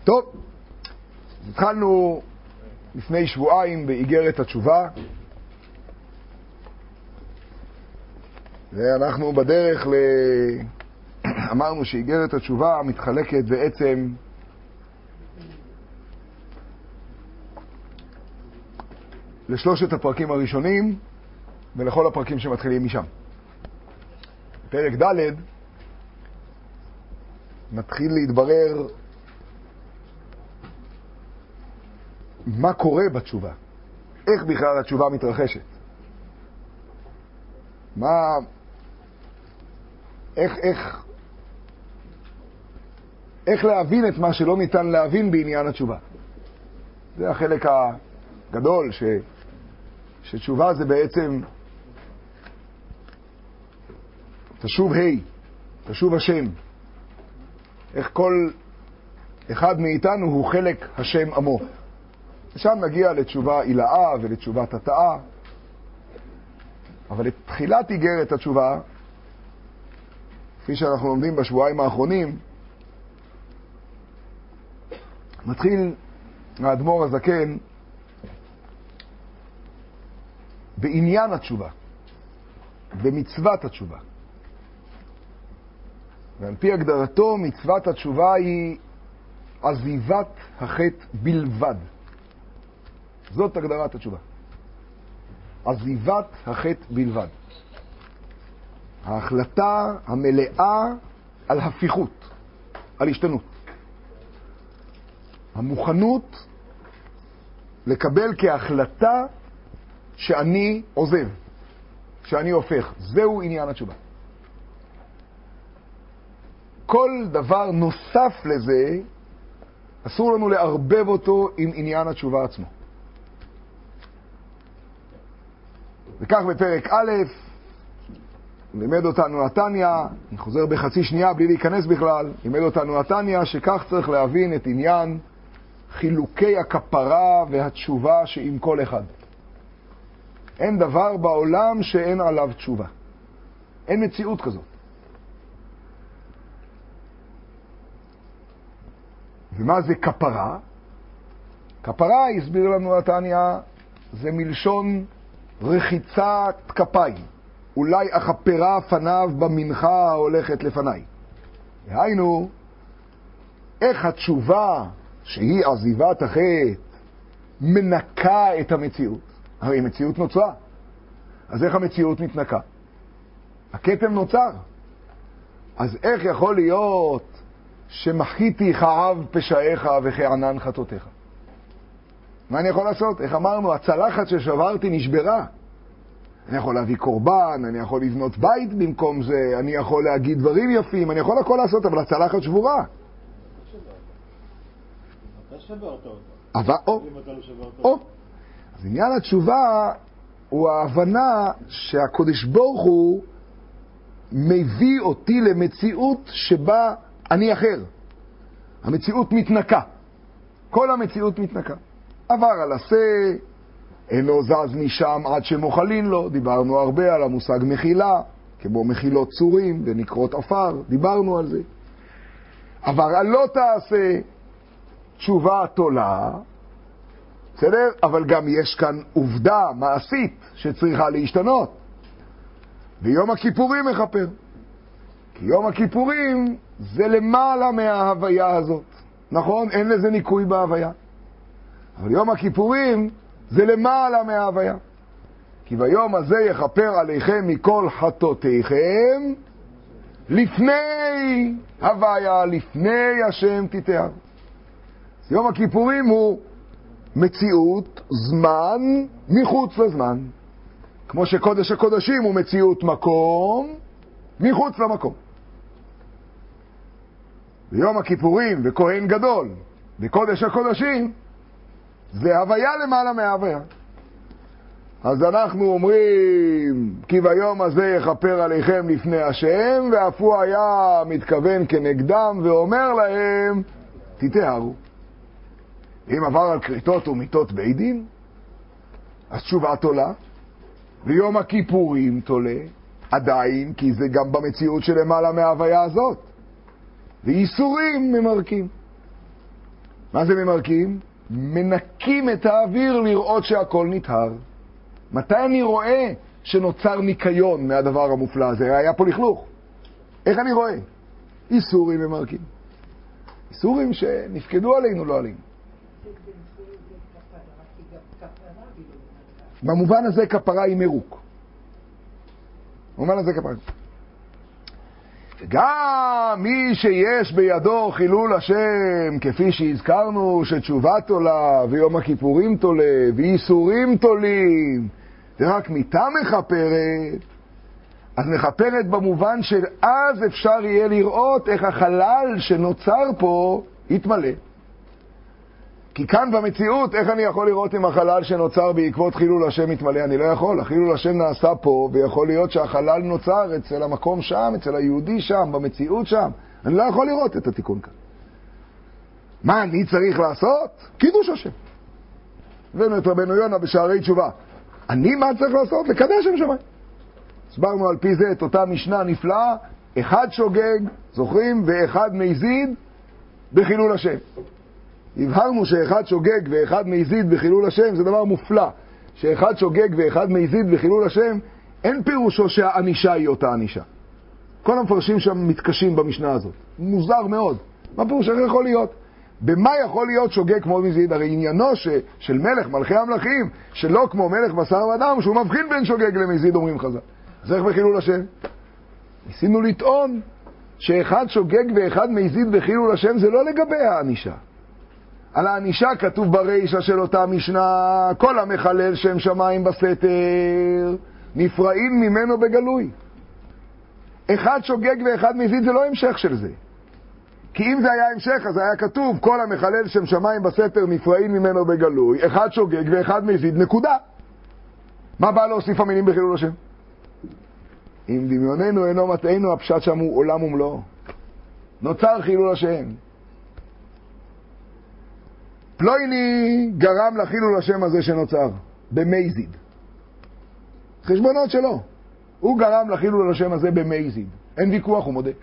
טוב, התחלנו לפני שבועיים באיגרת התשובה, ואנחנו בדרך אמרנו שאיגרת התשובה מתחלקת בעצם לשלושת הפרקים הראשונים ולכל הפרקים שמתחילים משם. פרק ד' מתחיל להתברר מה קורה בתשובה, איך בכלל התשובה מתרחשת, איך להבין את מה שלא ניתן להבין בעניין התשובה. זה החלק הגדול, שתשובה זה בעצם תשוב תשוב השם. איך כל אחד מאיתנו הוא חלק השם עמו. ושם נגיע לתשובה עילאה ולתשובת התאה. אבל את תחילת איגרת התשובה, כפי שאנחנו לומדים בשבועיים האחרונים, מתחיל האדמו"ר הזקן בעניין התשובה, במצוות התשובה. ועל פי הגדרתו, מצוות התשובה היא עזיבת החטא בלבד. זאת הגדרת התשובה. עזיבת החטא בלבד. ההחלטה המלאה על הפיכות, על השתנות. המוכנות לקבל כהחלטה שאני עוזב, שאני הופך. זהו עניין התשובה. כל דבר נוסף לזה, אסור לנו לערבב אותו עם עניין התשובה עצמו. וכך בפרק א', לימד אותנו התניא, אני חוזר בחצי שנייה בלי להיכנס בכלל, לימד אותנו התניא שכך צריך להבין את עניין חילוקי הכפרה והתשובה שעם כל אחד. אין דבר בעולם שאין עליו תשובה. אין מציאות כזאת. ומה זה כפרה? כפרה, הסביר לנו התניא, זה מלשון רחיצת כפיים. אולי אכפרה פניו במנחה ההולכת לפניי. והיינו, איך התשובה שהיא עזיבת החטא מנקה את המציאות? הרי מציאות נוצרה. אז איך המציאות מתנקה? הכתם נוצר. אז איך יכול להיות שמחיתי חעב פשעיך וכענן חטאותיך? מה אני יכול לעשות? איך אמרנו? הצלחת ששברתי נשברה. אני יכול להביא קורבן, אני יכול לבנות בית במקום זה, אני יכול להגיד דברים יפים, אני יכול הכל לעשות, אבל הצלחת שבורה. אתה שברת אותה. אבל, אז עניין התשובה הוא ההבנה שהקדוש ברוך הוא מביא אותי למציאות שבה אני אחר. המציאות מתנקה. כל המציאות מתנקה. עבר על עשה, אינו זז משם עד שמוכלין לו. דיברנו הרבה על המושג מחילה, כמו מחילות צורים ונקרות אפר. דיברנו על זה. עבר על לא תעשה, תשובה תולה. בסדר? אבל גם יש כאן עובדה מעשית שצריכה להשתנות. ויום הכיפורים מחפר. כי יום הכיפורים זה למעלה מההוויה הזאת. נכון? אין לזה ניקוי בהוויה. אבל יום הכיפורים זה למעלה מההוויה. כי ביום הזה יכפר עליכם מכל חטאותיכם לפני הוויה, לפני השם תתאר. יום הכיפורים הוא מציאות זמן מחוץ לזמן. כמו שקודש הקודשים הוא מציאות מקום מחוץ למקום. ביום הכיפורים וכהן גדול וקודש הקודשים זה הוויה למעלה מההוויה. אז אנחנו אומרים כי ביום הזה יכפר עליכם לפני השם, ואף הוא היה מתכוון כנגדם ואומר להם תתארו. אם עבר על כריתות ומיתות בית דין, אז תשובה תולה, ויום הכיפורים תולה, עדיין, כי זה גם במציאות שלמעלה מההוויה הזאת, ואיסורים ממרקים. מה זה ממרקים? מנקים את האוויר לראות שהכל נטהר. מתי אני רואה שנוצר ניקיון מהדבר המופלא הזה? היה פה לכלוך. איך אני רואה? איסורים ממרקים. איסורים שנפקדו עלינו, לא עלינו. במובן הזה כפרה היא מרוק. במובן הזה כפרה. גם מי שיש בידו חילול השם, כפי שהזכרנו שתשובה תולה ויום הכיפורים תולה ואיסורים תולים, ורק מיתה מכפרת, אז מכפרת במובן של אז אפשר יהיה לראות איך החלל שנוצר פה יתמלא. כי כאן במציאות, איך אני יכול לראות אם החלל שנוצר בעקבות חילול השם יתמלא? אני לא יכול. החילול השם נעשה פה, ויכול להיות שהחלל נוצר אצל המקום שם, אצל היהודי שם, במציאות שם. אני לא יכול לראות את התיקון כאן. מה אני צריך לעשות? קידוש השם. הבאנו את רבנו יונה בשערי תשובה. מה צריך לעשות? לקדש שם שמיים. הסברנו על פי זה את אותה משנה נפלאה, אחד שוגג, זוכרים, ואחד מזיד בחילול השם. הבהרנו שאחד שוגג ואחד מזיד בחילול השם זה דבר מופלא. שאחד שוגג ואחד מזיד בחילול השם, אין פירושו שהאנישה היא אותה אנישה. כל המפרשים שם מתקשים במשנה הזאת. מוזר מאוד. מה פירוש? איך יכול להיות? במה יכול להיות שוגג כמו מזיד? הרי עניינו של מלך, מלכי המלכים, שלא כמו מלך בשר ודם, שהוא מבחין בין שוגג למזיד, אומרים חז"ל. אז איך בחילול השם? ניסינו לטעון שאחד שוגג ואחד מזיד בחילול השם זה לא לגבי האנישה. על האנישה כתוב ברישה של אותה משנה, כל המחלל שם שמיים בסתר, נפרעים ממנו בגלוי. אחד שוגג ואחד מזיד זה לא המשך של זה. כי אם זה היה המשך, אז היה כתוב, כל המחלל שם שמיים בסתר נפרעים ממנו בגלוי, אחד שוגג ואחד מזיד, נקודה. מה בא להוסיף המילים בחילול השם? אם דמיוננו אינו מטענו, הפשט שם הוא עולם ומלואו. נוצר חילול השם. פלויני גרם לחילול השם הזה שנוצר, במזיד. חשבונות שלו. הוא גרם לחילול השם הזה במזיד. אין ויכוח, הוא מודה.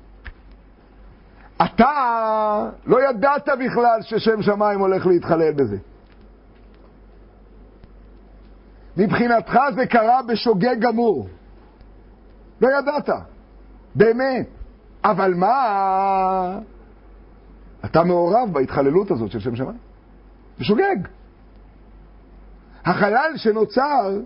אתה לא ידעת בכלל ששם שמיים הולך להתחלל בזה. מבחינתך זה קרה בשוגג גמור. לא ידעת. באמת. אבל מה? אתה מעורב בהתחללות הזאת של שם שמיים. בשוגג. החלל שנוצר,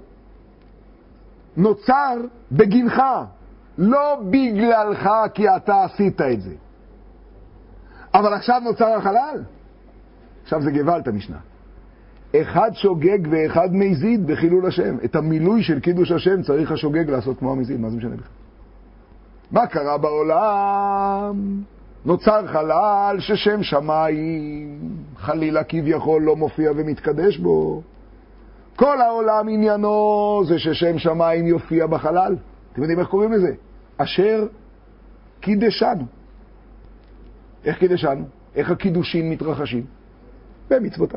נוצר בגינך. לא בגללך כי אתה עשית את זה. אבל עכשיו נוצר החלל. עכשיו זה גוואלת המשנה. אחד שוגג ואחד מזיד בחילול השם. את המילוי של קידוש השם צריך השוגג לעשות כמו המזיד. מה זה משנה בכלל? מה קרה בעולם? נוצר חלל ששם שמיים חלילה כביכול לא מופיע ומתקדש בו. כל העולם עניינו זה ששם שמיים יופיע בחלל. אתם יודעים איך קוראים לזה? אשר קידשנו. איך קידשנו? איך הקידושים מתרחשים? במצוותיו.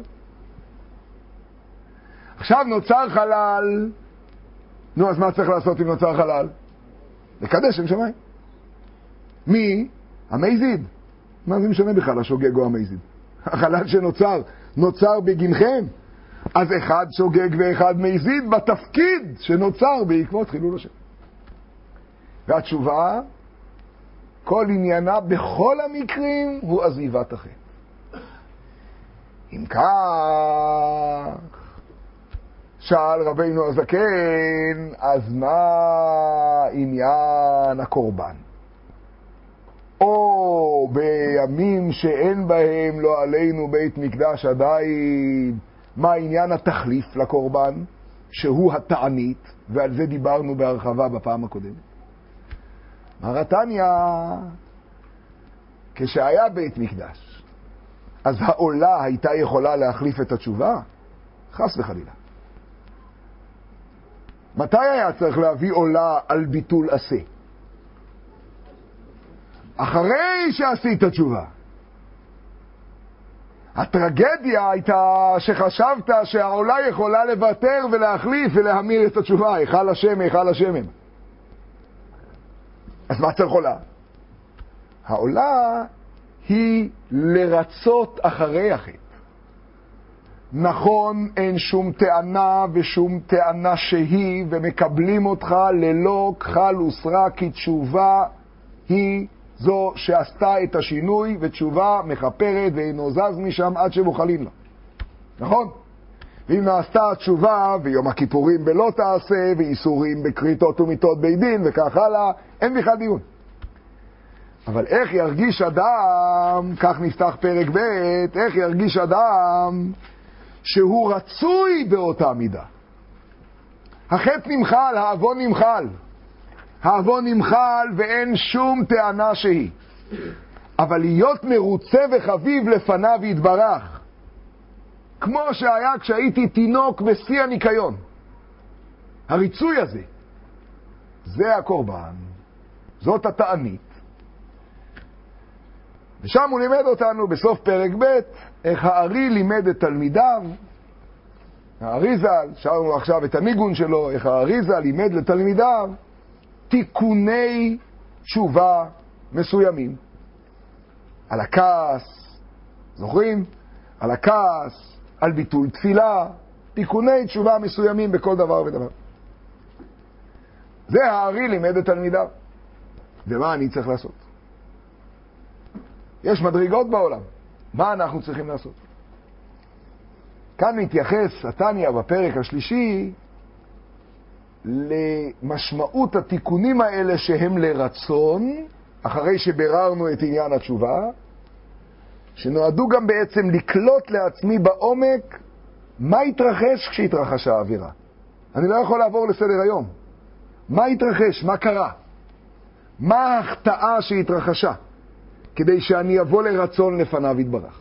עכשיו נוצר חלל. נו, אז מה צריך לעשות אם נוצר חלל? לקדש שם שמיים. מי? המזיד. מה זה משנה בכלל השוגג או המזיד? החלל שנוצר, נוצר בגינכם. אז אחד שוגג ואחד מזיד בתפקיד שנוצר בעקבות חילול השם. והתשובה, כל עניינה בכל המקרים הוא עזיבת החטא. אם כך, שאל רבינו הזקן, אז מה עניין הקורבן? או בימים שאין בהם לא עלינו בית מקדש עדיין, מה עניין התחליף לקורבן, שהוא התענית, ועל זה דיברנו בהרחבה בפעם הקודמת. מרתניא, כשהיה בית מקדש, אז העולה הייתה יכולה להחליף את התשובה? חס וחלילה. מתי היה צריך להביא עולה על ביטול עשה? אחרי שעשית תשובה. הטרגדיה הייתה שחשבת שהעולה יכולה לוותר ולהחליף ולהמיר את התשובה. היכל השם, היכל השמן. אז מה צריך עולה? העולה היא לרצות אחרי החטא. נכון, אין שום טענה ושום טענה שהיא, ומקבלים אותך ללא כחל וסרק, כי תשובה היא זו שעשתה את השינוי, ותשובה מחפרת ואינו זז משם עד שמוכלים לה. נכון? ואם נעשתה התשובה, ויום הכיפורים בלא תעשה, ואיסורים בקריטות ומיתות בית דין, וכך הלאה, אין בכלל דיון. אבל איך ירגיש אדם, כך נפתח פרק ב', איך ירגיש אדם שהוא רצוי באותה מידה? החטא נמחל, העוון נמחל. העוון נמחל ואין שום טענה שהיא. אבל להיות מרוצה וחביב לפניו יתברך, כמו שהיה כשהייתי תינוק בשיא הניקיון. הריצוי הזה, זה הקורבן, זאת התענית. ושם הוא לימד אותנו בסוף פרק ב' איך הארי לימד את תלמידיו, הארי ז"ל, שרנו עכשיו את הניגון שלו, איך הארי ז"ל לימד לתלמידיו תיקוני תשובה מסוימים. על הכעס, זוכרים? על הכעס, על ביטול תפילה, תיקוני תשובה מסוימים בכל דבר ודבר. זה הארי לימד את תלמידיו. ומה אני צריך לעשות? יש מדרגות בעולם. מה אנחנו צריכים לעשות? כאן מתייחס התניא בפרק השלישי למשמעות התיקונים האלה שהם לרצון, אחרי שבררנו את עניין התשובה, שנועדו גם בעצם לקלוט לעצמי בעומק מה התרחש כשהתרחשה האווירה. אני לא יכול לעבור לסדר היום. מה התרחש? מה קרה? מה ההחטאה שהתרחשה? כדי שאני אבוא לרצון לפניו יתברך.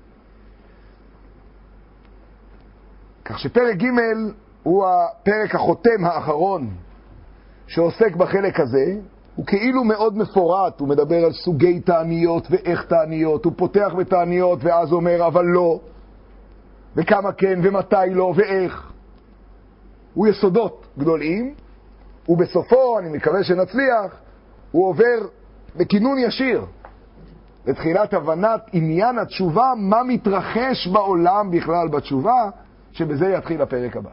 כך שפרק ג' הוא הפרק החותם האחרון שעוסק בחלק הזה. הוא כאילו מאוד מפורט, הוא מדבר על סוגי תעניות ואיך תעניות, הוא פותח בתעניות ואז אומר אבל לא, וכמה כן ומתי לא ואיך. הוא יסודות גדולים, ובסופו, אני מקווה שנצליח, הוא עובר בכינון ישיר לתחילת הבנת עניין התשובה, מה מתרחש בעולם בכלל בתשובה, שבזה יתחיל הפרק הבא.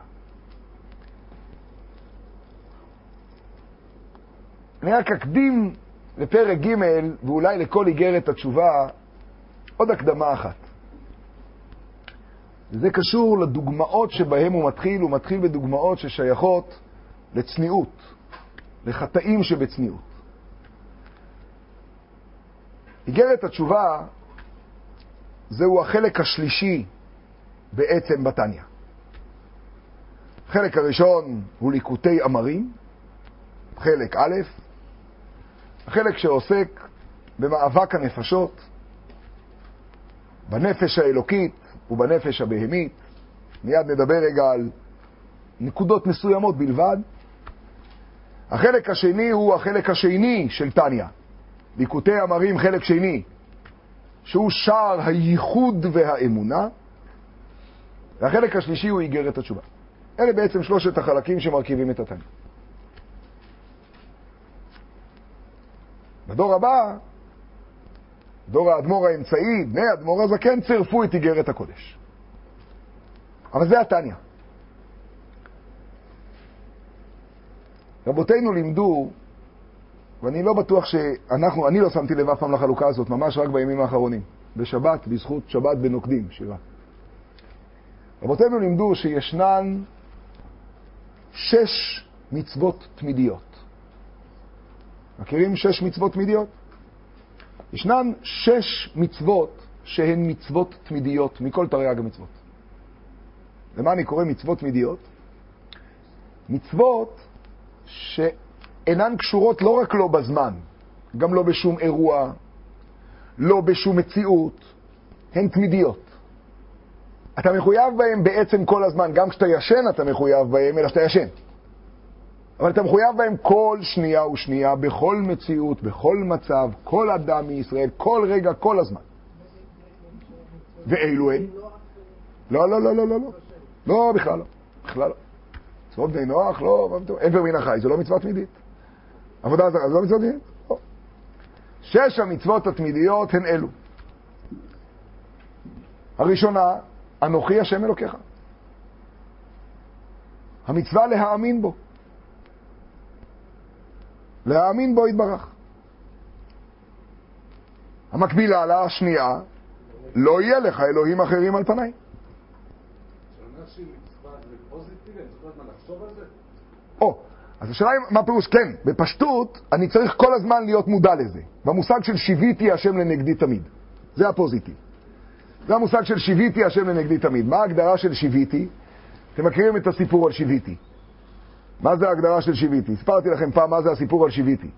אני רק אקדים לפרק ג' ואולי לכל איגרת התשובה עוד הקדמה אחת. וזה קשור לדוגמאות שבהם הוא מתחיל בדוגמאות ששייכות לצניעות, לחטאים שבצניעות. איגרת התשובה זהו החלק השלישי בעצם בתניא. החלק הראשון הוא ליקוטי אמרים, חלק א', החלק שעוסק במאבק הנפשות, בנפש האלוקית ובנפש הבהמית. מיד נדבר רגע על נקודות מסוימות בלבד. החלק השני הוא החלק השני של תניא, ליקוטי אמרים חלק שני, שהוא שער הייחוד והאמונה. והחלק השלישי הוא איגרת התשובה. אלה בעצם שלושת החלקים שמרכיבים את התניא. בדור הבא, דור האדמו"ר האמצעי, בני האדמו"ר הזקן, צירפו את איגרת הקודש. אבל זה התניא. רבותינו לימדו, ואני לא בטוח אני לא שמתי לב אף פעם לחלוקה הזאת, ממש רק בימים האחרונים, בשבת, בזכות שבת בנוקדים, שירה. רבותינו לימדו שישנן 6 מצוות תמידיות. מכירים 6 מצוות תמידיות? ישנן 6 מצוות שהן מצוות תמידיות מכל תרי"ג המצוות. למה אני קורא מצוות תמידיות? מצוות שאינן קשורות לא רק לא בזמן, גם לא בשום אירוע, לא בשום מציאות, הן תמידיות. אתה מחויב בהם בעצם כל הזמן, גם כשאתה ישן אתה מחויב בהם, אלא שאתה ישן. אבל אתה מחויב בהם כל שנייה ושנייה, בכל מציאות, בכל מצב, כל אדם מישראל, כל רגע, כל הזמן. ואילו הם? לא, לא, לא, לא, לא, לא. לא, בכלל לא. בכלל לא. מצוות בני נוח, לא, עבר מן החי, זה לא מצווה תמידית. עבודה זרה, זה לא מצווה תמידית? לא. 6 המצוות התמידיות הן אלו. הראשונה, אנוכי השם אלוקיך. המצווה להאמין בו. להאמין בו יתברך. המקבילה לה, השנייה, לא יהיה לך אלוהים אחרים על פניי. שאומר שהיא מצווה זה פוזיטיבי, אני זוכרת מה לחשוב על זה? אז השאלה היא, מה פירוש? כן, בפשטות אני צריך כל הזמן להיות מודע לזה. במושג של שיוויתי השם לנגדי תמיד. זה הפוזיטיב. זה המושג של שיוויתי השם לנגדי תמיד. מה ההגדרה של שיוויתי? אתם מכירים את הסיפור על שיוויתי. מה זה ההגדרה של שיוויתי? הספרתי לכם פעם מה זה הסיפור על שיוויתי.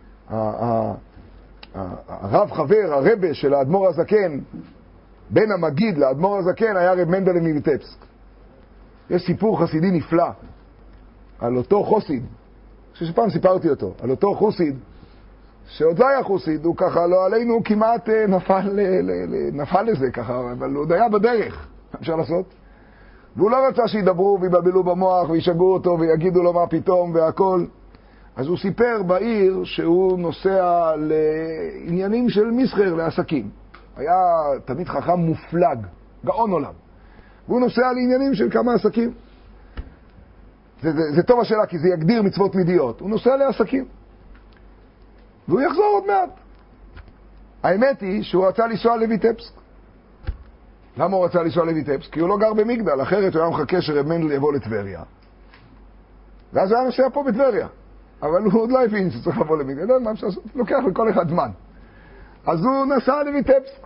הרב חבר, הרבה של האדמו"ר הזקן, בין המגיד לאדמו"ר הזקן היה רב מנדל מויטבסק. יש סיפור חסידי נפלא על אותו חוסיד, שפעם סיפרתי אותו, על אותו חוסיד, שעוד לא היה חוסיד, הוא ככה לא עלינו כמעט נפל לזה ככה, אבל הוא עוד היה בדרך, אפשר לעשות? והוא לא רצה שידברו ויבלבלו במוח וישגעו אותו ויגידו לו מה פתאום והכל. אז הוא סיפר בעיר שהוא נוסע לעניינים של מסחר, לעסקים. היה תמיד חכם מופלג, גאון עולם. והוא נוסע לעניינים של כמה עסקים. זה טוב השאלה, כי זה יגדיר מצוות מידיות. הוא נוסע לעסקים. והוא יחזור עוד מעט. האמת היא שהוא רצה לנסוע לויטבסק. למה הוא רצה לנסוע לויטבסק? כי הוא לא גר במגדל, אחרת הוא היה מחכה שרב מנדל יבוא לטבריה. ואז הוא היה נוסע פה בטבריה. אבל הוא עוד לא הבין שצריך לבוא למגדל. לא, מה אפשר לעשות? לוקח לכל אחד זמן. אז הוא נסע לויטבסק.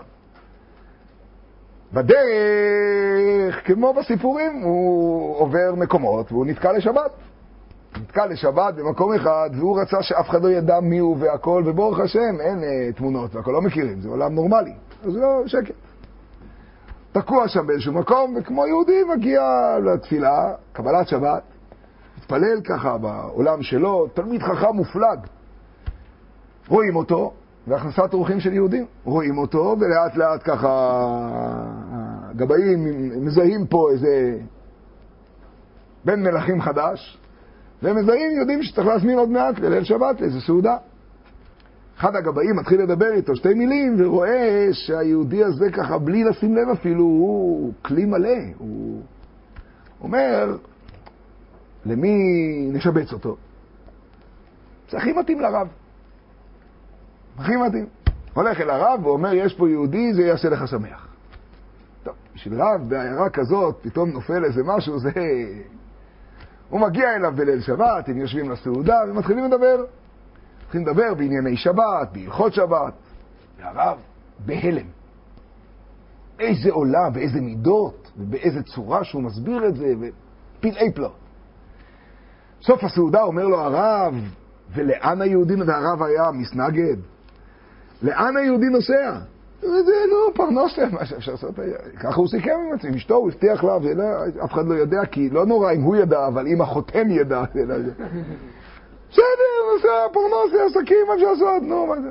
בדרך, כמו בסיפורים, הוא עובר מקומות והוא נתקע לשבת. נתקע לשבת במקום אחד, והוא רצה שאף אחד לא ידע מי הוא והכל, וברוך השם, אין תמונות והכל, לא מכירים, זה עולם נורמלי. אז לא, שקט. תקוע שם באיזשהו מקום, וכמו יהודי מגיע לתפילה, קבלת שבת, מתפלל ככה בעולם שלו, תלמיד חכם מופלג. רואים אותו, והכנסת אורחים של יהודים, רואים אותו, ולאט לאט ככה גבאים מזהים פה איזה בן מלכים חדש, והם מזהים, יודעים שצריך להזמין עוד מעט לליל שבת, לאיזה סעודה. אחד הגבאים מתחיל לדבר איתו שתי מילים, ורואה שהיהודי הזה ככה, בלי לשים לב אפילו, הוא כלי מלא. הוא אומר, למי נשבץ אותו? זה הכי מתאים לרב. הכי מתאים. הולך אל הרב ואומר, יש פה יהודי, זה יעשה לך שמח. טוב, בשביל רב בעיירה כזאת, פתאום נופל איזה משהו, זה... הוא מגיע אליו בליל שבת, הם יושבים לסעודה ומתחילים לדבר. מתחילים לדבר בענייני שבת, בהלכות שבת. והרב בהלם. איזה עולם, באיזה מידות, ובאיזה צורה שהוא מסביר את זה, ופלאי פלא. סוף הסעודה אומר לו הרב, ולאן היהודי, והרב היה מסנגד, לאן היהודי נוסע? זה לא פרנסה, מה שאפשר לעשות. ככה הוא סיכם עם עצמי, אשתו, הוא הבטיח לה, אף אחד לא יודע, כי לא נורא אם הוא ידע, אבל אם החותם ידע, בסדר, נוסע, פרנסה, עסקים, מה אפשר לעשות, נו, מה זה?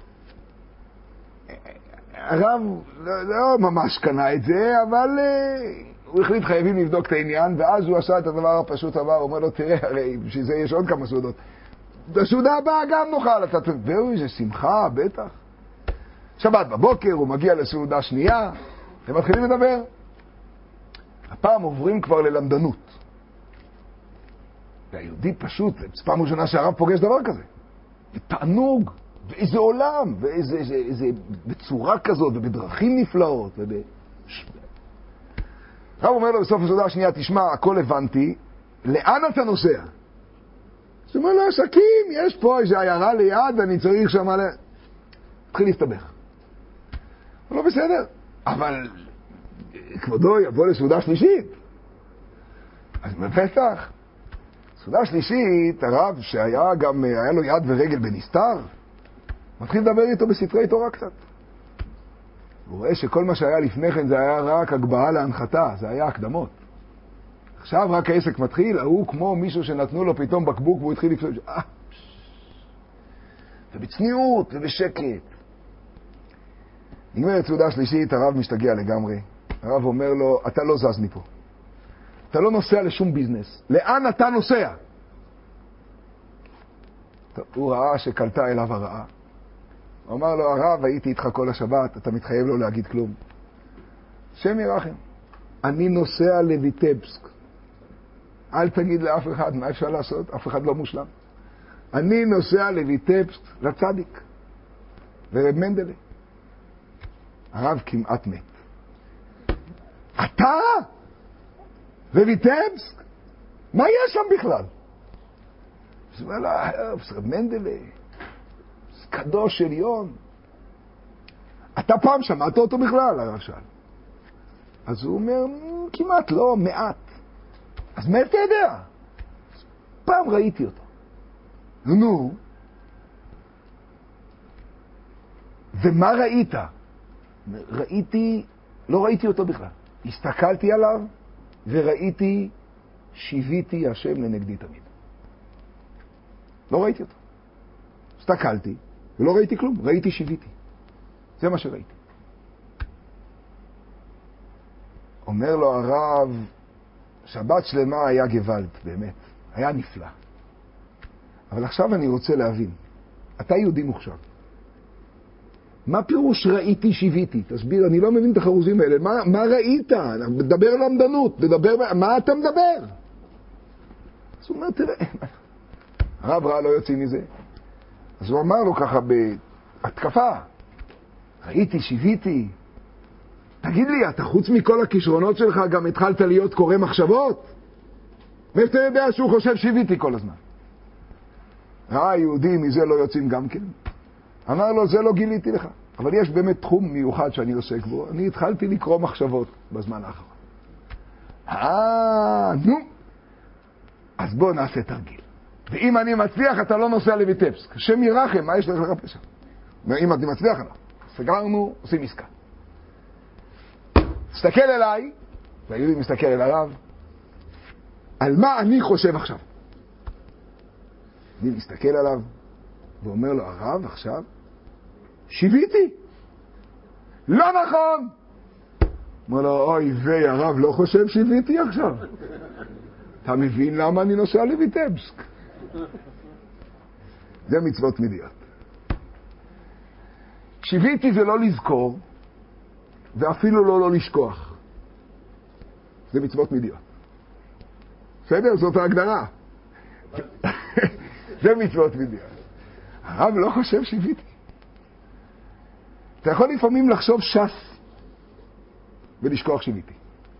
הרב לא ממש קנה את זה, אבל הוא החליט חייבים לבדוק את העניין, ואז הוא עשה את הדבר הפשוט הבא, הוא אומר לו, תראה, הרי בשביל זה יש עוד כמה סעודות. בסעודה הבאה גם נוכל, והוא איזה שמחה, בטח. שבת בבוקר, הוא מגיע לסעודה שנייה, הם מתחילים לדבר. הפעם עוברים כבר ללמדנות. והיהודי פשוט, זה פעם ראשונה שהרב פוגש דבר כזה. תענוג, ואיזה עולם, ואיזה בצורה כזאת, ובדרכים נפלאות. הרב אומר לו בסוף הסעודה השנייה, תשמע, הכל הבנתי, לאן אתה נוסע? זאת אומרת לו, עסקים, יש פה איזו עיירה ליד, אני צריך שם עליה. התחיל להסתבך. הוא לא בסדר, אבל כבודו יבוא לסעודה שלישית. אז בפסח, סעודה שלישית, הרב שהיה גם, היה לו יד ורגל בנסתר, מתחיל לדבר איתו בספרי תורה קצת. הוא רואה שכל מה שהיה לפני כן זה היה רק הגבהה להנחתה, זה היה הקדמות. עכשיו רק העסק מתחיל, הוא כמו מישהו שנתנו לו פתאום בקבוק והוא התחיל לפשוט, ובצניעות ובשקט. נגמרת סעודה שלישית, הרב משתגע לגמרי. הרב אומר לו, אתה לא זז מפה. אתה לא נוסע לשום ביזנס. לאן אתה נוסע? טוב, הוא ראה שקלטה אליו הרעה. הוא אמר לו, הרב, הייתי איתך כל השבת, אתה מתחייב לא להגיד כלום. השם ירחם. אני נוסע לויטבסק. אל תגיד לאף אחד מה אפשר לעשות, אף אחד לא מושלם. אני נוסע לויטבסק, לצדיק. ורב מנדלה. הרב כמעט מת. אתה? לויטבסק? מה יש שם בכלל? אז הוא אומר לה, רב מנדלה, קדוש עליון. אתה פעם שמעת אותו בכלל, הרב שאל. אז הוא אומר, כמעט לא, מעט. אז מה אתה יודע? פעם ראיתי אותו. נו. ומה ראית? לא ראיתי אותו בכלל. הסתכלתי עליו וראיתי, שיוויתי השם לנגדי תמיד. לא ראיתי אותו. הסתכלתי ולא ראיתי כלום, ראיתי שיוויתי. זה מה שראיתי. אומר לו הרב, שבת שלמה היה גוואלד, באמת. היה נפלא. אבל עכשיו אני רוצה להבין. אתה יהודי מוכשר. מה פירוש ראיתי שיוויתי? תסביר, אני לא מבין את החרוזים האלה. מה ראית? מדבר למדנות, מה אתה מדבר? אז הוא אומר, תראה, הרב ראה לא יוצאים מזה. אז הוא אמר לו ככה בהתקפה, ראיתי, שיוויתי. תגיד לי, אתה חוץ מכל הכישרונות שלך גם התחלת להיות קורא מחשבות? ואתה יודע שהוא חושב שיוויתי כל הזמן. ראה יהודי, מזה לא יוצאים גם כן. אמר לו, זה לא גיליתי לך. אבל יש באמת תחום מיוחד שאני עוסק בו. אני התחלתי לקרוא מחשבות בזמן האחרון. נו. אז בוא נעשה תרגיל. ואם אני מצליח, אתה לא נוסע לויטבסק. השם ירחם, מה יש לך לחפש שם? אם אני מצליח, לא. סגרנו, עושים עסקה. תסתכל אליי, והיהודי מסתכל אל הרב, על מה אני חושב עכשיו? אני מסתכל עליו, ואומר לו, הרב עכשיו, שיוויתי. לא נכון! אומר לו, אוי ויי, הרב לא חושב שיוויתי עכשיו. אתה מבין למה אני נוסע לויטבסק? זה מצוות תמידיות. שיוויתי זה לא לזכור, ואפילו לא לשכוח. זה מצוות תמידיות. בסדר? זאת ההגדרה. זה מצוות תמידיות. הרב לא חושב שיוויתי. אתה יכול לפעמים לחשוב ש"ס ולשכוח שיוויתי.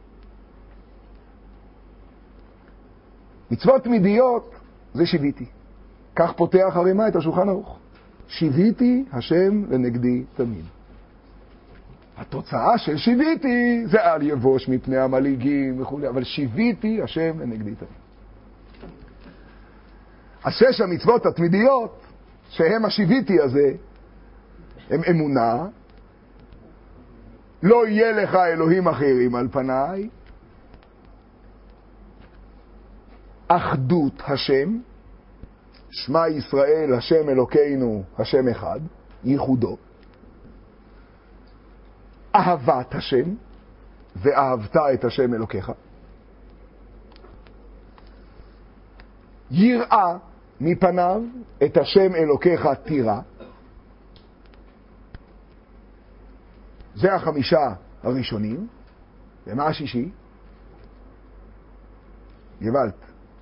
מצוות תמידיות זה שיוויתי. כך פותח הרמ"א את השולחן ערוך. שיוויתי השם לנגדי תמיד. התוצאה של שיוויתי זה אל יבוש מפני המלעיגים וכו', אבל שיוויתי השם לנגדי תמיד. אז שש המצוות התמידיות, שהם השיוויתי הזה, הם אמונה, לא יהיה לך אלוהים אחרים על פניי, אחדות השם, שמע ישראל השם אלוקינו השם אחד, ייחודו, אהבת השם, ואהבת את השם אלוקיך, יראה מפניו, את השם אלוקיך תירא. זה החמישה הראשונים. ומה השישי? גוואלד.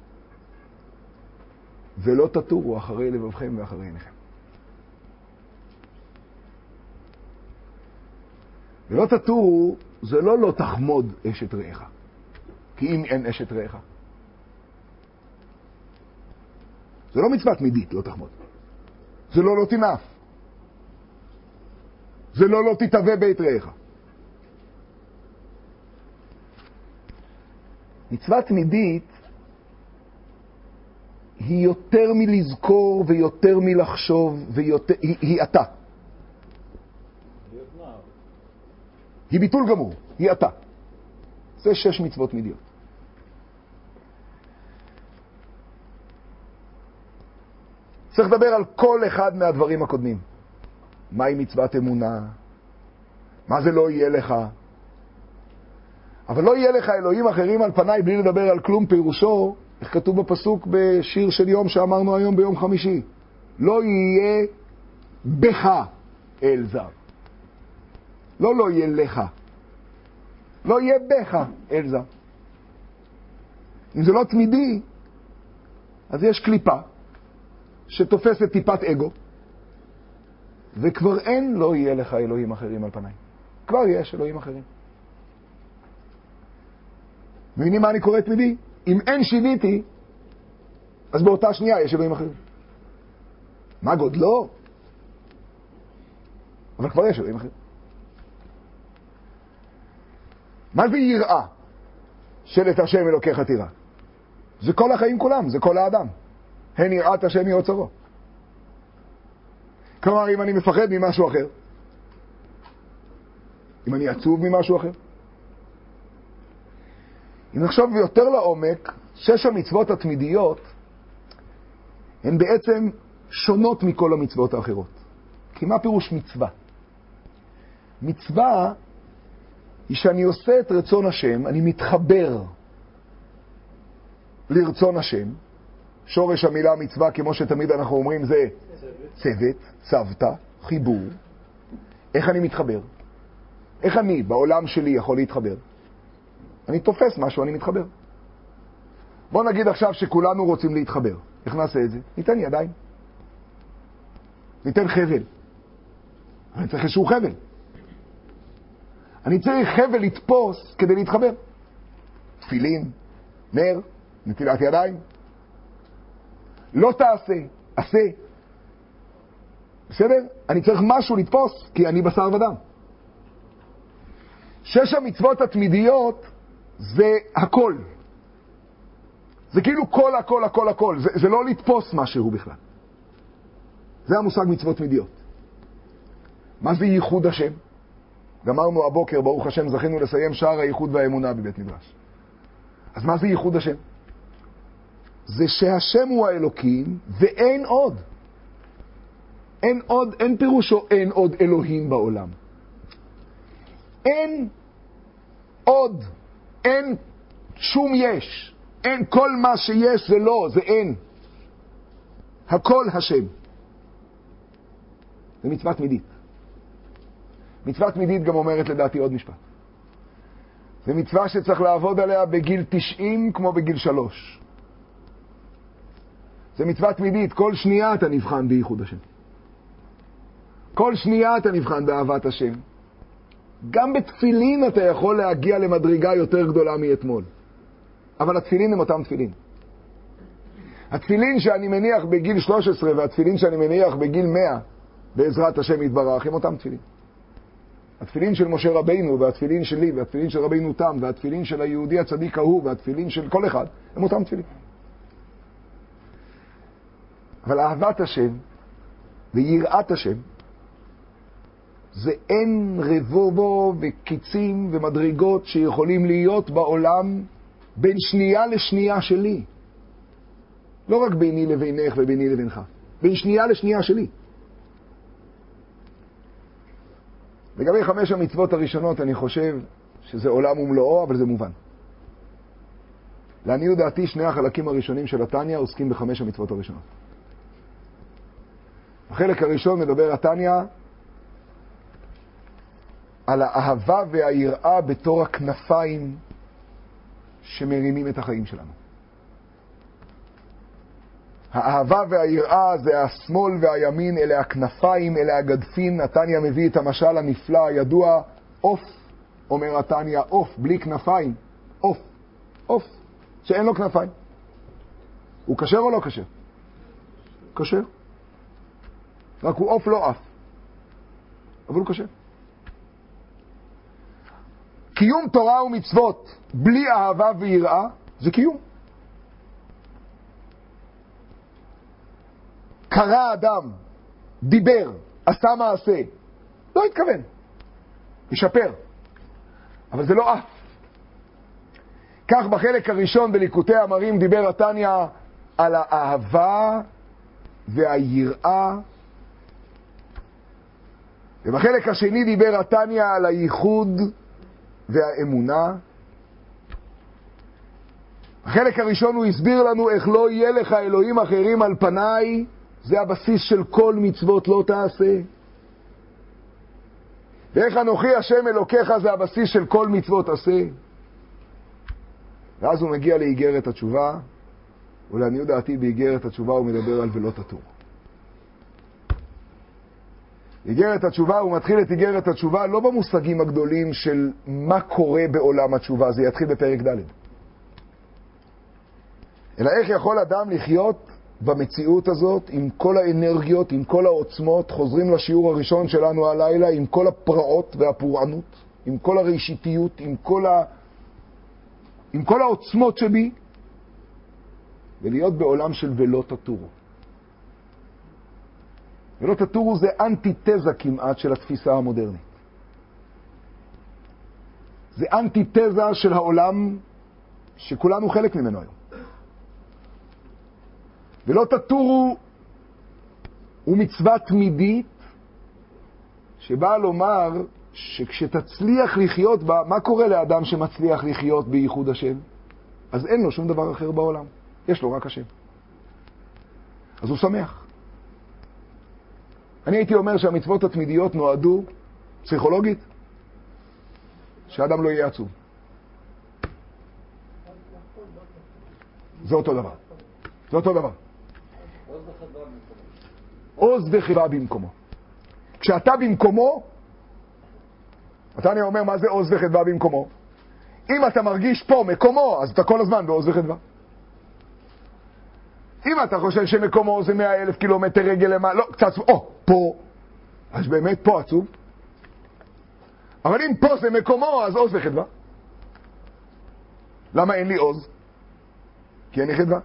ולא תטורו אחרי לבבכם ואחרי עיניכם. ולא תטורו זה לא תחמוד אשת רעך, כי אם אין אשת רעך. זה לא מצוות מידית, לא תחמוד. זה לא תנאף. זה לא תתהווה בית רעך. מצוות מידית היא יותר מלזכור ויותר מלחשוב ויותר, היא אתה. היא ביטול גמור, היא אתה. זה 6 מצוות מידיות. צריך לדבר על כל אחד מהדברים הקודמים. מהי מצוות אמונה? מה זה לא יהיה לך? אבל לא יהיה לך אלוהים אחרים על פניי בלי לדבר על כלום, פירושו, איך כתוב בפסוק בשיר של יום שאמרנו היום ביום חמישי, לא יהיה בך אל זר. לא יהיה לך. לא יהיה בך אל זר. אם זה לא תמידי, אז יש קליפה שתופסת טיפת אגו, וכבר אין לא יהיה לך אלוהים אחרים על פניי. כבר יש אלוהים אחרים. מבינים מה אני קורא תמידי? אם אין שיוויתי, אז באותה שנייה יש אלוהים אחרים. מה גודלו? אבל כבר יש אלוהים אחרים. מה זה יראה של את השם אלוקיך תירא? זה כל החיים כולם, זה כל האדם. הן יראת השם מיוצרו. כלומר, אם אני מפחד ממשהו אחר, אם אני עצוב ממשהו אחר, אם נחשוב יותר לעומק, 6 המצוות התמידיות הן בעצם שונות מכל המצוות האחרות. כי מה פירוש מצווה? מצווה היא שאני עושה את רצון השם, אני מתחבר לרצון השם. שורש המילה מצווה, כמו שתמיד אנחנו אומרים, זה צוות, צוותא, חיבור. איך אני מתחבר? איך אני בעולם שלי יכול להתחבר? אני תופס משהו, אני מתחבר. בוא נגיד עכשיו שכולנו רוצים להתחבר. איך נעשה את זה? ניתן ידיים. ניתן חבל. אני צריך איזשהו חבל. אני צריך חבל לתפוס כדי להתחבר. תפילין, נר, נטילת ידיים. לא תעשה, עשה. בסדר? אני צריך משהו לתפוס, כי אני בשר ודם. 6 המצוות התמידיות זה הכל. זה כאילו כל הכל הכל הכל. זה לא לתפוס משהו בכלל. זה המושג מצוות תמידיות. מה זה ייחוד השם? גמרנו הבוקר, ברוך השם, זכינו לסיים שער הייחוד והאמונה בבית מדרש. אז מה זה ייחוד השם? זה שהשם הוא האלוקים ואין עוד. אין עוד, אין פירושו אין עוד אלוהים בעולם. אין עוד, אין שום יש. אין, כל מה שיש זה לא, זה אין. הכל השם. זה מצווה תמידית. מצווה תמידית גם אומרת לדעתי עוד משפט. זה מצווה שצריך לעבוד עליה בגיל 90 כמו בגיל 3. זה מצווה תמידית, כל שנייה אתה נבחן בייחוד השם. כל שנייה אתה נבחן באהבת השם. גם בתפילין אתה יכול להגיע למדרגה יותר גדולה מאתמול. אבל התפילין הם אותם תפילין. התפילין שאני מניח בגיל 13 והתפילין שאני מניח בגיל 100 בעזרת השם יתברך הם אותם תפילין. התפילין של משה רבינו והתפילין שלי והתפילין של רבינו תם והתפילין של היהודי הצדיק ההוא והתפילין של כל אחד הם אותם תפילין. אבל אהבת השם ויראת השם זה אין רבובו וקיצים ומדרגות שיכולים להיות בעולם בין שנייה לשנייה שלי. לא רק ביני לבינך וביני לבינך. בין שנייה לשנייה שלי. לגבי 5 המצוות הראשונות אני חושב שזה עולם ומלואו, אבל זה מובן. לעניות דעתי 2 החלקים הראשונים של התניא עוסקים ב5 המצוות הראשונות. החלק הראשון מדבר התניא על האהבה והיראה בתור הכנפיים שמרימים את החיים שלנו. האהבה והיראה זה השמאל והימין, אלה הכנפיים, אלה הגדפין. התניא מביא את המשל הנפלא הידוע, עוף, אומר התניא, עוף בלי כנפיים, עוף, עוף שאין לו כנפיים. הוא כשר או לא כשר? כשר. רק הוא עוף לא עף, אבל הוא כשר. קיום תורה ומצוות בלי אהבה ויראה זה קיום. קרא אדם, דיבר, עשה מעשה, לא התכוון, ישפר, אבל זה לא אף. כך בחלק הראשון בליקוטי המרים דיבר התניא על האהבה והיראה, ובחלק השני דיבר התניא על הייחוד והאמונה. החלק הראשון הוא הסביר לנו איך לא יהיה לך אלוהים אחרים על פניי, זה הבסיס של כל מצוות לא תעשה. ואיך אנוכי השם אלוקיך זה הבסיס של כל מצוות עשה. ואז הוא מגיע לאיגרת התשובה, ולעניות דעתי באיגרת התשובה הוא מדבר על ולא תטור. איגרת התשובה, הוא מתחיל את איגרת התשובה לא במושגים הגדולים של מה קורה בעולם התשובה, זה יתחיל בפרק ד', אלא איך יכול אדם לחיות במציאות הזאת עם כל האנרגיות, עם כל העוצמות. חוזרים לשיעור הראשון שלנו הלילה, עם כל הפרעות והפורענות, עם כל הראשיתיות, עם כל העוצמות שבי, ולהיות בעולם של ולא תטורו. ולא תטורו זה אנטיתזה כמעט של התפיסה המודרנית. זה אנטיתזה של העולם שכולנו חלק ממנו היום. ולא תטורו הוא מצווה תמידית שבאה לומר שכשתצליח לחיות בה, מה קורה לאדם שמצליח לחיות בייחוד השם? אז אין לו שום דבר אחר בעולם, יש לו רק השם, אז הוא שמח. אני הייתי אומר שהמצוות התמידיות נועדו פסיכולוגית שאדם לא יהיה עצוב. זה אותו דבר, זה אותו דבר. עוז וחדווה במקומו. כשאתה במקומו, אני אומר מה זה עוז וחדווה במקומו? אם אתה מרגיש פה מקומו, אז אתה כל הזמן בעוז וחדווה. אם אתה חושב שמקומו זה 100,000 קילומטר רגל למה, לא, קצת, פה, אז באמת פה עצוב. אבל אם פה זה מקומו, אז עוז וחדווה. למה אין לי עוז? כי אין לי חדווה.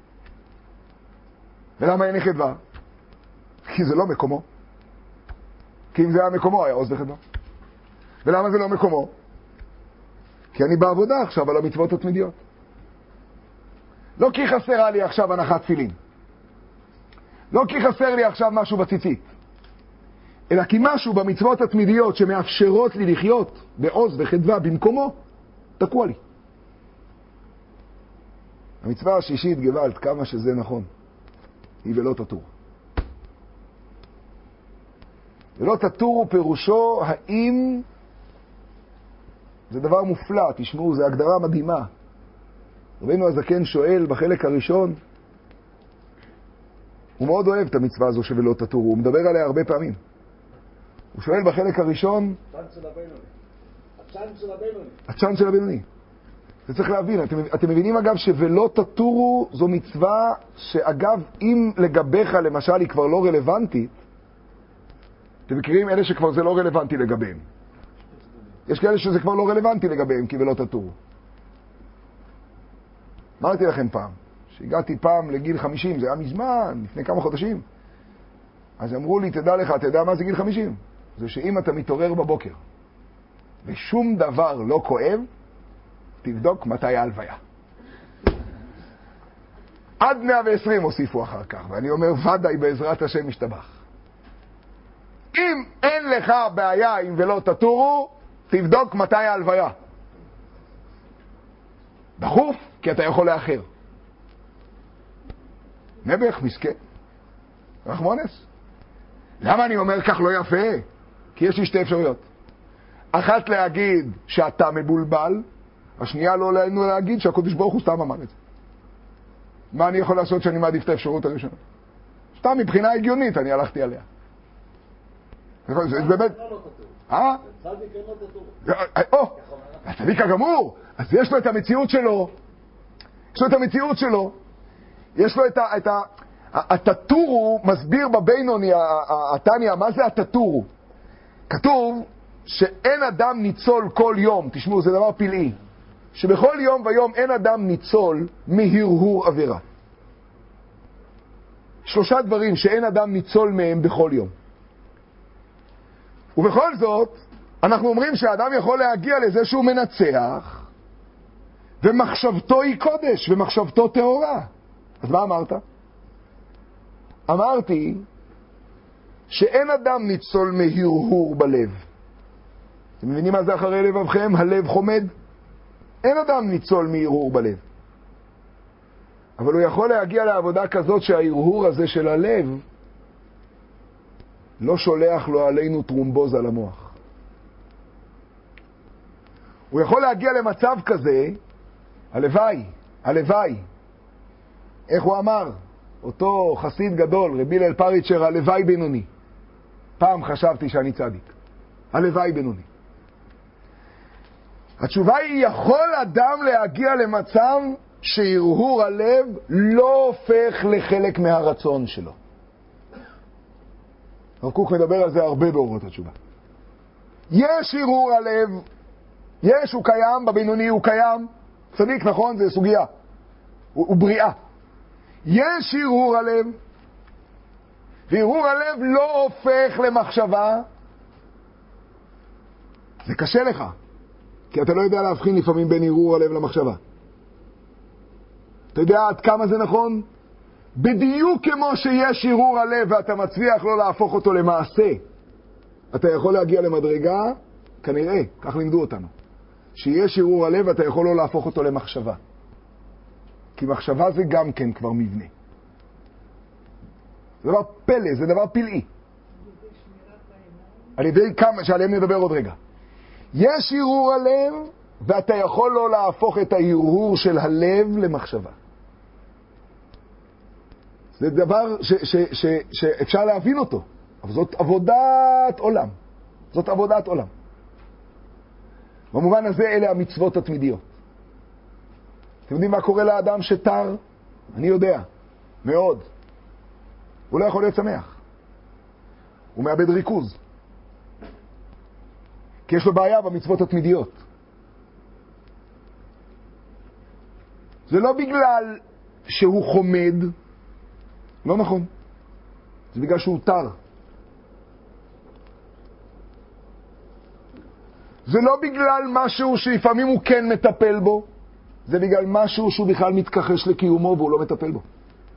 ולמה אין לי חדווה? כי זה לא מקומו. כי אם זה היה מקומו, היה עוז וחדווה. ולמה זה לא מקומו? כי אני בעבודה עכשיו על המצוות התמידיות. לא כי חסרה לי עכשיו הנחת תפילין. לא כי חסר לי עכשיו משהו בציצית. אלא כי משהו במצוות התמידיות שמאפשרות לי לחיות בעוז וחדווה במקומו, תקוע לי. המצווה השישית, גוואלד, כמה שזה נכון, היא ולא תטור. ולא תטורו פירושו האם, זה דבר מופלא, תשמעו, זה הגדרה מדהימה. רבינו הזקן שואל בחלק הראשון, הוא מאוד אוהב את המצווה הזו שלא תטורו, הוא מדבר עליה הרבה פעמים. הוא שואל בחלק הראשון, הצ'אנס של הבינוני. זה צריך להבין, אתם מבינים אגב שוולא תטורו זו מצווה שאגב אם לגביך למשל היא כבר לא רלוונטית, אתם מכירים אלה שכבר זה לא רלוונטי לגביהם. יש כאלה שזה כבר לא רלוונטי לגביהם כי ולא תטורו. אמרתי לכם פעם, שהגעתי פעם לגיל 50, זה היה מזמן, לפני כמה חודשים. אז אמרו לי, תדע לך, אתה יודע מה זה גיל 50? זה שאם אתה מתעורר בבוקר ושום דבר לא כואב, תבדוק מתי ההלוויה. עד 120 הוסיפו אחר כך, ואני אומר, ודאי בעזרת השם משתבח. אם אין לך בעיה אם ולא תטורו, תבדוק מתי ההלוויה. דחוף, כי אתה יכול לאחר. נבח, מסכן. רחמונס. למה אני אומר כך לא יפה? כי יש לי שתי אפשרויות. אחת להגיד שאתה מבולבל, השנייה לא לנו להגיד שהקדוש ברוך הוא סתם אמר את זה. מה אני יכול לעשות שאני מעדיף את האפשרות הראשונה? סתם מבחינה הגיונית אני הלכתי עליה. זה באמת... הצדיק הגמור, אז יש לו את המציאות שלו, יש לו את התטורו, מסביר בבינוני התניא, מה זה התטורו? כתוב שאין אדם ניצול כל יום, תשמעו, זה דבר פלאי, שבכל יום ויום אין אדם ניצול מהרהור עבירה. 3 דברים שאין אדם ניצול מהם בכל יום. ובכל זאת, אנחנו אומרים שהאדם יכול להגיע לזה שהוא מנצח, ומחשבתו היא קודש, ומחשבתו טהורה. אז מה אמרת? אמרתי שאין אדם ניצול מהרהור בלב. אתם מבינים מה זה אחרי לבבכם? הלב חומד? אין אדם ניצול מהרהור בלב. אבל הוא יכול להגיע לעבודה כזאת שההרהור הזה של הלב לא שולח לו עלינו טרומבוז על המוח. הוא יכול להגיע למצב כזה, הלוואי, איך הוא אמר? אותו חסיד גדול, רבי הלל פריצ'ר, הלוואי בינוני. פעם חשבתי שאני צדיק. הלוואי בינוני. התשובה היא, יכול אדם להגיע למצב שהרהור הלב לא הופך לחלק מהרצון שלו. הרב קוק מדבר על זה הרבה באורות התשובה. יש הרהור הלב, הוא קיים, בבינוני הוא קיים, צדיק, נכון, זה סוגיה, הוא בריאה. יש הרהור הלב, והרהור הלב לא הופך למחשבה. זה קשה לך, כי אתה לא יודע להבחין לפעמים בין הרהור הלב למחשבה. אתה יודע עד כמה זה נכון? בדיוק כמו שיש הרהור הלב ואתה מצליח לא להפוך אותו למעשה, אתה יכול להגיע למדרגה, כנראה, כך לימדו אותנו, שיש הרהור הלב ואתה יכול לא להפוך אותו למחשבה. כי מחשבה זה גם כן כבר מבנה. זה דבר פלא, זה דבר פלאי. על ידי כמה, שעליהם נדבר עוד רגע. יש הרהור הלב, ואתה יכול לא להפוך את ההרהור של הלב למחשבה. זה דבר שאפשר להבין אותו, אבל זאת עבודת עולם. זאת עבודת עולם. במובן הזה אלה המצוות התמידיות. אתם יודעים מה קורה לאדם שתר? אני יודע, מאוד. הוא לא יכול להיות שמח. הוא מאבד ריכוז. כי יש לו בעיה במצוות התמידיות. זה לא בגלל שהוא חומד, לא נכון. זה בגלל שהוא תר. זה לא בגלל משהו שלפעמים הוא כן מטפל בו, זה בגלל משהו שהוא בכלל מתכחש לקיומו והוא לא מטפל בו.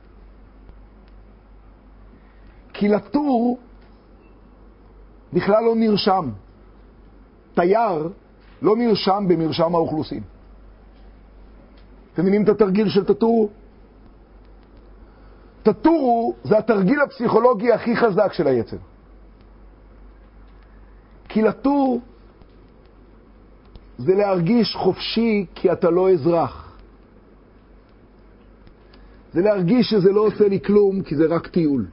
כי לטור בכלל לא נרשם. תייר לא נרשם במרשם האוכלוסין. אתם מבינים את התרגיל של תטורו? תטורו זה התרגיל הפסיכולוגי הכי חזק של היצר. כי לטור זה להרגיש חופשי כי אתה לא אזרח. זה להרגיש שזה לא עושה לי כלום כי זה רק טיול.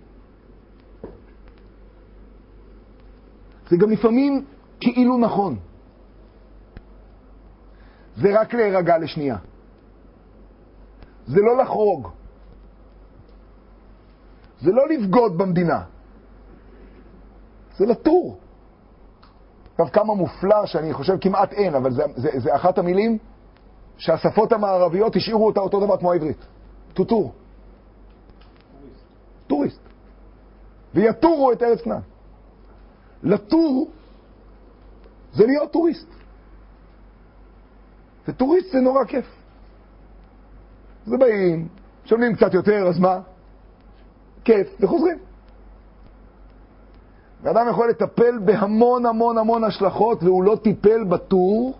זה גם לפעמים כאילו נכון. זה רק להירגע לשנייה. זה לא לחרוג. זה לא לבגוד במדינה. זה לטור. עכשיו כמה מופלא שאני חושב כמעט אין, אבל זה אחת המילים שהשפות המערביות השאירו אותה אותו דבר כמו העברית. טוטור. טוריסט. ויתורו את ארץ כנען. לטור זה להיות טוריסט. וטוריסט זה נורא כיף. זה באים, שומעים קצת יותר, אז מה? כיף, וחוזרים. ואדם יכול לטפל בהמון המון המון השלכות, והוא לא טיפל בטור,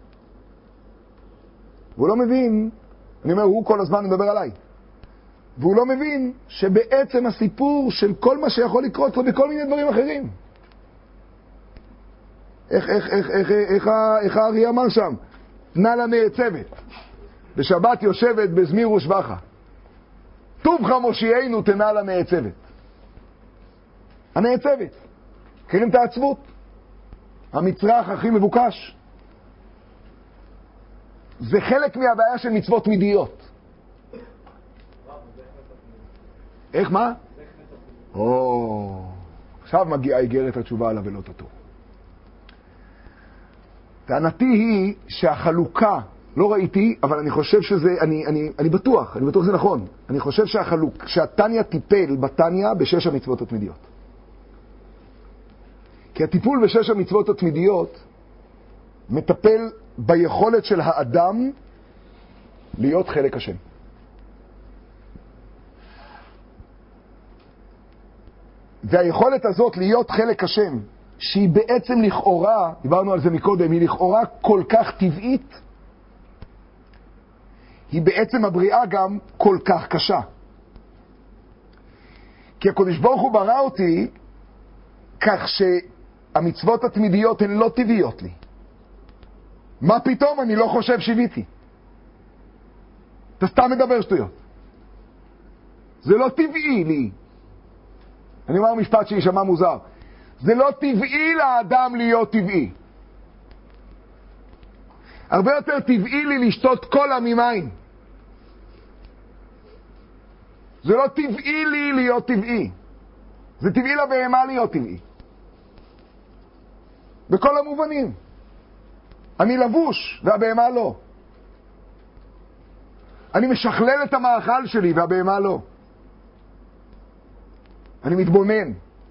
והוא לא מבין, אני אומר, הוא כל הזמן מדבר עליי, והוא לא מבין שבעצם הסיפור של כל מה שיכול לקרות לו בכל מיני דברים אחרים. איך הארי אמר שם? תנה לה נעצבת. בשבת יושבת בזמיר ושבחה. טובך מושיענו תנה לה נעצבת. הנעצבת. מכירים את העצבות? המצרך הכי מבוקש. זה חלק מהבעיה של מצוות תמידיות. איך מה? עכשיו מגיעה איגרת התשובה על אבלות התור. טענתי היא שהחלוקה, לא ראיתי, אבל אני חושב שזה, אני בטוח שזה נכון. אני חושב שהתניא טיפל בתניא בשש המצוות התמידיות. כי הטיפול בשש המצוות התמידיות מטפל ביכולת של האדם להיות חלק השם. והיכולת הזאת להיות חלק השם, שהיא בעצם לכאורה, דיברנו על זה מקודם, היא לכאורה כל כך טבעית, היא בעצם הבריאה גם כל כך קשה. כי הקדוש ברוך הוא ברא אותי כך שהמצוות התמידיות הן לא טבעיות לי. מה פתאום? אני לא חושב שיוויתי. אתה סתם מדבר שטויות. זה לא טבעי לי. אני אומר משפט שישמע מוזר. זה לא טבעי לאדם להיות טבעי. הרבה יותר טבעי לי לשתות קולה ממים. זה לא טבעי לי להיות טבעי. זה טבעי לבהמה להיות טבעי. בכל המובנים. אני לבוש והבהמה לא. אני משכלל את המאכל שלי והבהמה לא. אני מתבונן.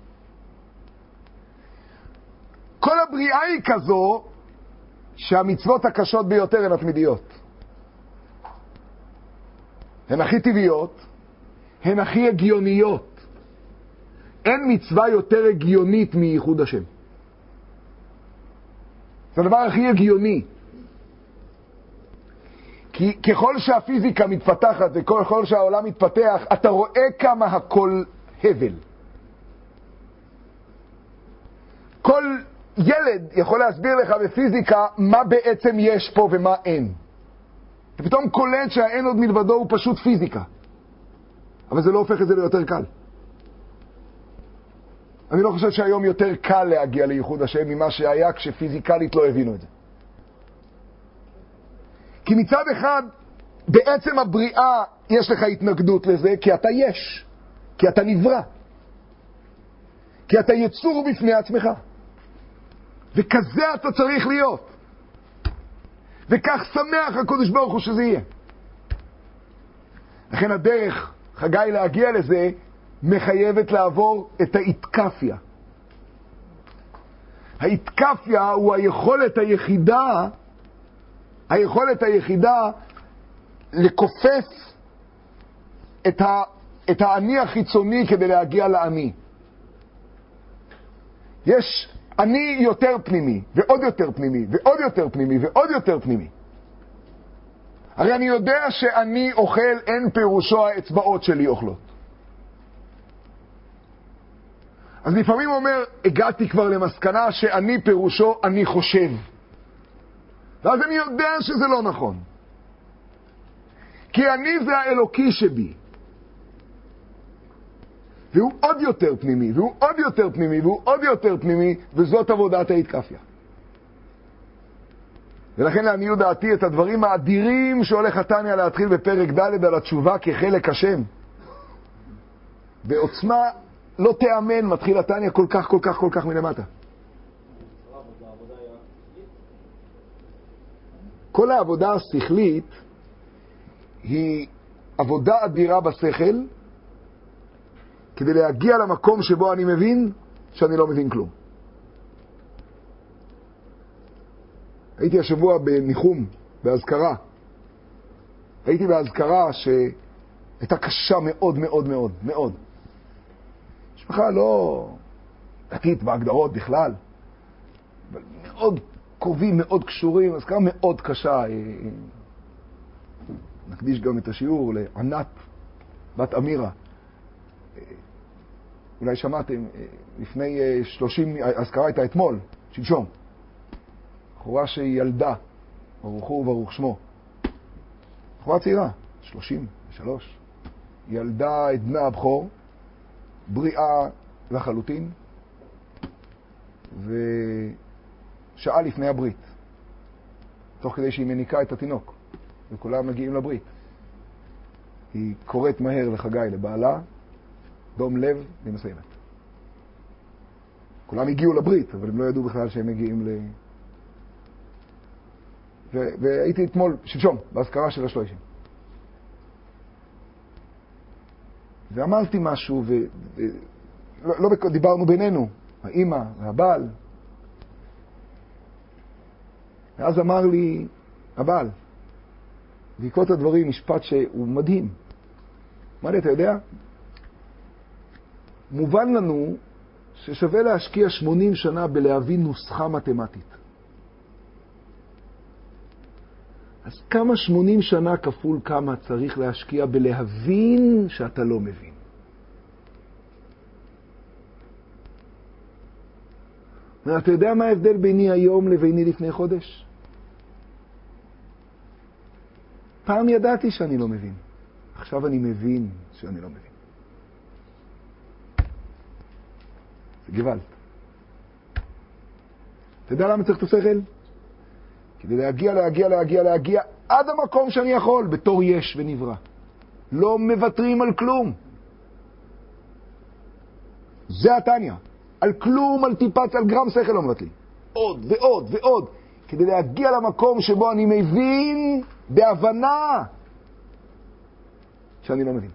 כל הבריאה היא כזו שהמצוות הקשות ביותר הן התמידיות. הן הכי טבעיות, הן הכי הגיוניות. אין מצווה יותר הגיונית מייחוד השם. זה הדבר הכי הגיוני. כי ככל שהפיזיקה מתפתחת וככל שהעולם מתפתח, אתה רואה כמה הכל הבל. כל ילד יכול להסביר לך בפיזיקה מה בעצם יש פה ומה אין. אתה פתאום קולט שהאין עוד מלבדו הוא פשוט פיזיקה. אבל זה לא הופך את זה ליותר קל. אני לא חושב שהיום יותר קל להגיע לייחוד השם ממה שהיה כשפיזיקלית לא הבינו את זה. כי מצד אחד, בעצם הבריאה יש לך התנגדות לזה, כי אתה יש. כי אתה נברא. כי אתה יצור בפני עצמך. וכזה אתה צריך להיות. וכך שמח הקדוש ברוך הוא שזה יהיה. לכן הדרך, חגי, להגיע לזה, מחייבת לעבור את ההתקפיה. ההתקפיה הוא היכולת היחידה לקופס את האני החיצוני כדי להגיע לאני. יש אני יותר פנימי, ועוד יותר פנימי, ועוד יותר פנימי, ועוד יותר פנימי. הרי אני יודע שאני אוכל, אין פירושו האצבעות שלי אוכלות. אז לפעמים אומר, הגעתי כבר למסקנה שאני פירושו אני חושב. ואז אני יודע שזה לא נכון. כי אני זה האלוקי שבי. והוא עוד יותר פנימי, והוא עוד יותר פנימי, והוא עוד יותר פנימי, וזאת עבודת ההתקפיה. ולכן לעניות דעתי את הדברים האדירים שהולך התניא להתחיל בפרק ד' על התשובה כחלק השם. בעוצמה לא תאמן מתחיל התניא כל כך כל כך כל כך מלמטה. כל העבודה השכלית היא עבודה אדירה בשכל כדי להגיע למקום שבו אני מבין שאני לא מבין כלום. הייתי השבוע בניחום, בהזכרה. הייתי בהזכרה שהייתה קשה מאוד מאוד מאוד מאוד. משפחה לא דתית בהגדרות בכלל, אבל מאוד קרובים, מאוד קשורים, הזכרה מאוד קשה. נקדיש גם את השיעור לענת, בת אמירה. אולי שמעתם, לפני 30, הזכרה הייתה אתמול, שלשום. בחורה שהיא ילדה, ברוך הוא וברוך שמו. בחורה צעירה, 33. ילדה את בנה הבכור, בריאה לחלוטין, ושעה לפני הברית, תוך כדי שהיא מניקה את התינוק, וכולם מגיעים לברית. היא קוראת מהר לחגי, לבעלה, דום לב, והיא מסיימת. כולם הגיעו לברית, אבל הם לא ידעו בכלל שהם מגיעים והייתי אתמול, שלשום, בהזכרה של השלושים. ואמרתי משהו, לא דיברנו בינינו, האמא והבעל. ואז אמר לי, הבעל, בעקבות הדברים, משפט שהוא מדהים. אמר לי, אתה יודע? מובן לנו ששווה להשקיע 80 שנה בלהבין נוסחה מתמטית. אז כמה 80 שנה כפול כמה צריך להשקיע בלהבין שאתה לא מבין? אתה יודע מה ההבדל ביני היום לביני לפני חודש? פעם ידעתי שאני לא מבין. עכשיו אני מבין שאני לא מבין. זה גוואלד. אתה יודע למה צריך את השכל? כדי להגיע עד המקום שאני יכול, בתור יש ונברא. לא מוותרים על כלום. זה התניה. על כלום, על טיפת, על גרם שכל לא מבטלים. עוד ועוד ועוד. כדי להגיע למקום שבו אני מבין בהבנה שאני לא מבין.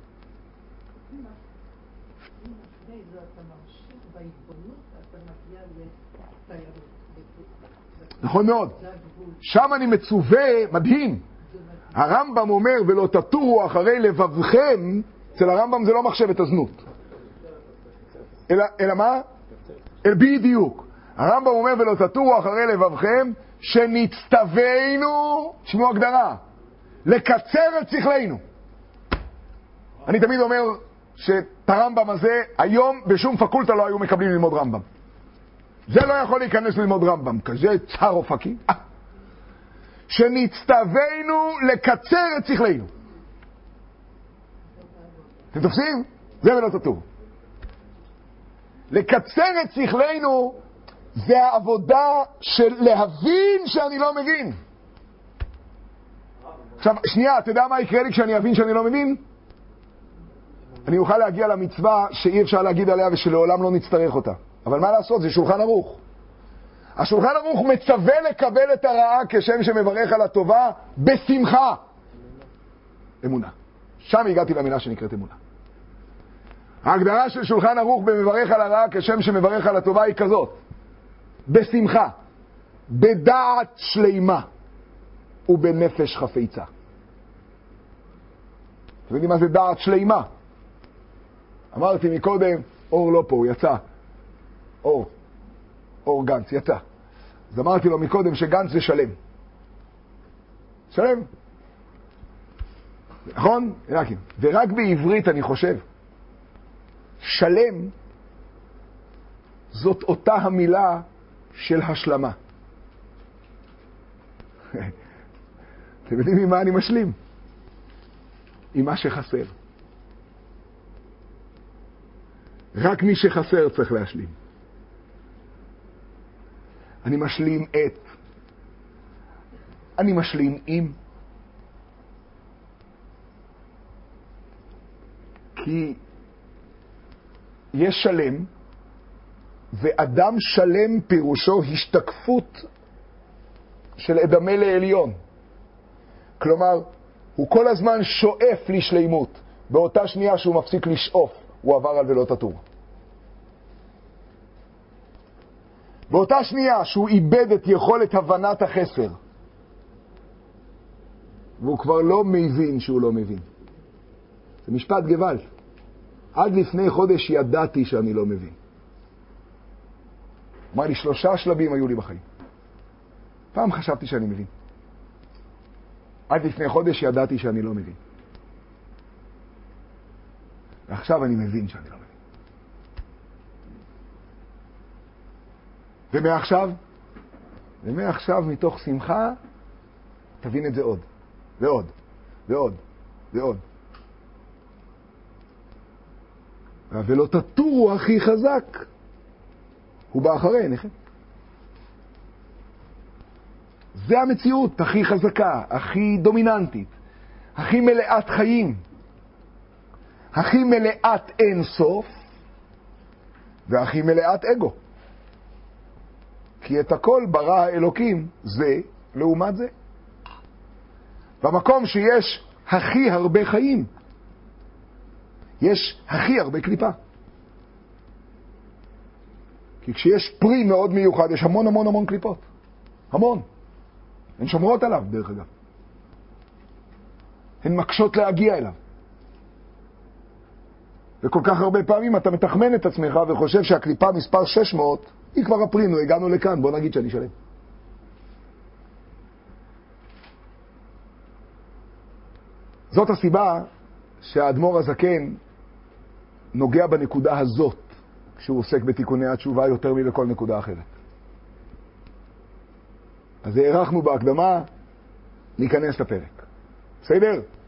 נכון מאוד. שם אני מצווה, מדהים. הרמב"ם אומר, ולא תטורו אחרי לבבכם, אצל הרמב"ם זה לא מחשבת הזנות. אלא מה? בדיוק. הרמב"ם אומר, ולא תטורו אחרי לבבכם, שנצטווינו, שמו הגדרה, לקצר את שכלנו. אני תמיד אומר שאת הרמב"ם הזה, היום בשום פקולטה לא היו מקבלים ללמוד רמב"ם. זה לא יכול להיכנס ללמוד רמב"ם, כזה צר אופקים. שנצטווינו לקצר את שכלנו. אתם תופסים? זה ולא תטור. לקצר את שכלנו זה העבודה של להבין שאני לא מבין. עכשיו, שנייה, אתה יודע מה יקרה לי כשאני אבין שאני לא מבין? אני אוכל להגיע למצווה שאי אפשר להגיד עליה ושלעולם לא נצטרך אותה. אבל מה לעשות? זה שולחן ערוך. השולחן ערוך מצווה לקבל את הרעה כשם שמברך על הטובה בשמחה. אמונה. שם הגעתי למילה שנקראת אמונה. ההגדרה של שולחן ערוך במברך על הרעה כשם שמברך על הטובה היא כזאת. בשמחה, בדעת שלימה ובנפש חפיצה. אתם יודעים מה זה דעת שלימה? אמרתי מקודם, אור לא פה, הוא יצא. אור גנץ, יצא. אז אמרתי לו מקודם שגנץ זה שלם. שלם. נכון? ורק בעברית אני חושב, שלם זאת אותה המילה של השלמה. אתם יודעים עם מה אני משלים? עם מה שחסר. רק מי שחסר צריך להשלים. אני משלים את. אני משלים עם. כי יש שלם, ואדם שלם פירושו השתקפות של אדמה לעליון. כלומר, הוא כל הזמן שואף לשלימות. באותה שנייה שהוא מפסיק לשאוף, הוא עבר על ולא תטור. באותה שנייה שהוא איבד את יכולת הבנת החסר, והוא כבר לא מבין שהוא לא מבין. זה משפט גוואלד. עד לפני חודש ידעתי שאני לא מבין. אמר לי 3 שלבים היו לי בחיים. פעם חשבתי שאני מבין. עד לפני חודש ידעתי שאני לא מבין. ועכשיו אני מבין שאני לא מבין. ומעכשיו מתוך שמחה תבין את זה עוד ועוד ועוד ועוד. ולא תטורו הכי חזק, הוא בא אחרי עיניכם. זה המציאות הכי חזקה, הכי דומיננטית, הכי מלאת חיים, הכי מלאת אין סוף, והכי מלאת אגו. כי את הכל ברא האלוקים זה לעומת זה. במקום שיש הכי הרבה חיים, יש הכי הרבה קליפה. כי כשיש פרי מאוד מיוחד, יש המון המון המון קליפות. המון. הן שומרות עליו, דרך אגב. הן מקשות להגיע אליו. וכל כך הרבה פעמים אתה מתחמן את עצמך וחושב שהקליפה מספר 600, היא כבר הפרינו, הגענו לכאן, בוא נגיד שאני שלם. זאת הסיבה שהאדמו"ר הזקן נוגע בנקודה הזאת, כשהוא עוסק בתיקוני התשובה יותר מלכל נקודה אחרת. אז הערכנו בהקדמה, ניכנס לפרק. בסדר?